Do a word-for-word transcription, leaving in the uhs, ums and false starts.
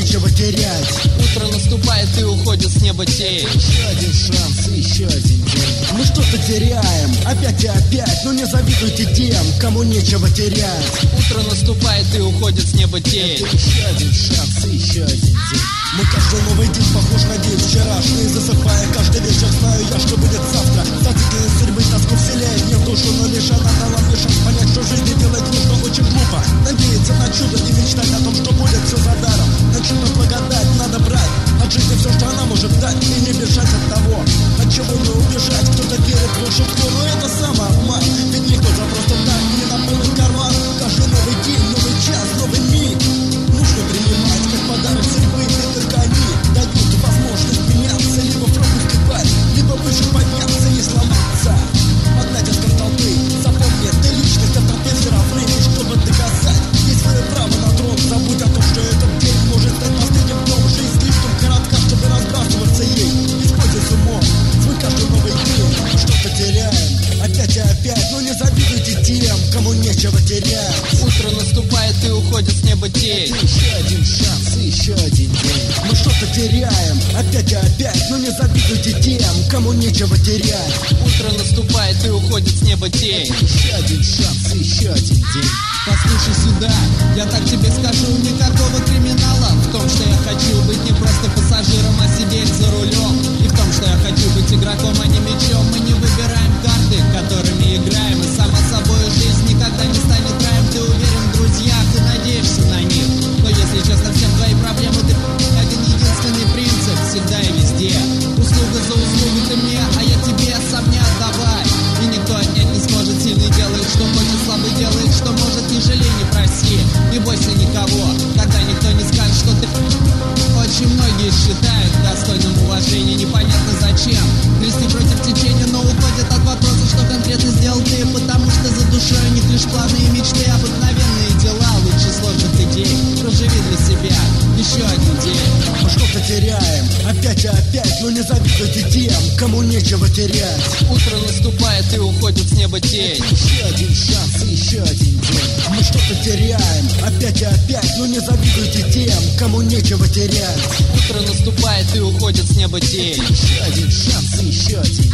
нечего терять. Утро наступает и уходит с неба тень. Еще один шанс и еще один день. Мы что-то теряем, опять и опять, но не завидуйте тем, кому нечего терять. Утро наступает и уходит с неба тень. Это еще один шанс и еще один день. Мы каждый новый день похож на день вчерашний. Засыпая каждый вечер, знаю я, что будет завтра. Статичность судьбы тоску вселяет мне в душу, но лишь она дала мне шанс понять, что в жизни делать нужно очень глупо. Надеяться на чудо и мечтать о том, что будет все за даром. На чудо благодать надо брать от жизни все, что она может дать, и не бежать от того, от чего не убежать. Кто-то верит в волшебство, но это самообман. Ведь никто за просто так не наполнит карман. Каждый новый день, новый час, новый миг нужно принимать как подарок судьбы. И только они дают возможность меняться, либо в пропуск ебать, либо выше подняться и сломаться. Поднять от толпы, запомни, ты личность, а толпе все равны. И чтобы доказать, есть свое право на трон. Забудь о том, что этот день может стать последним днем. Жизнь слишком коротка, чтобы разбрасываться ей. Используй с умом свой каждый новый день. Что-то теряем, опять и опять, но не завидуйте тем, кому нечего терять. Утро наступает и уходит с неба тень. Это еще один шанс и еще один день. Мы что-то теряем, опять и опять, но не завидуйте тем, кому нечего терять. Утро наступает и уходит с неба тень. Это еще один шанс и еще один день. Послушай сюда, я так тебе скажу, никакого криминала в том, что я хочу быть не просто пассажиром, а сидеть за рулем. И в том, что я хочу быть игроком, а не мячом. Мы не выбираем карты, которыми играем. И само собой жизнь никогда не станет раем. Ты уверен в друзьях и надеешься на них. Но если честно, все твои проблемы, ты один единственный принцип всегда и везде. Услуга за услугу ты мне, а я тебе сам не отдавай. И никто отнять не сможет. Сильный делает, что хочет, слабый делает, что может. Не жалей, не проси, не бойся никого, когда никто не скажет, что ты. Очень многие считают достойным уважения, непонятно зачем грести против течения, но уходят от вопроса, что конкретно сделал ты. Потому что за душой у них лишь планы и мечты, обыкновенные дела лучше сложных идей. Проживи для себя еще один день. Мы что-то теряем, опять и опять, но не завидуйте тем, кому нечего терять. Утро наступает и уходит с неба тень. Это еще один шанс и еще один день. Мы что-то теряем, опять и опять, но не завидуйте тем, кому нечего терять. Утро наступает и уходит с неба тень. Это еще один шанс и еще один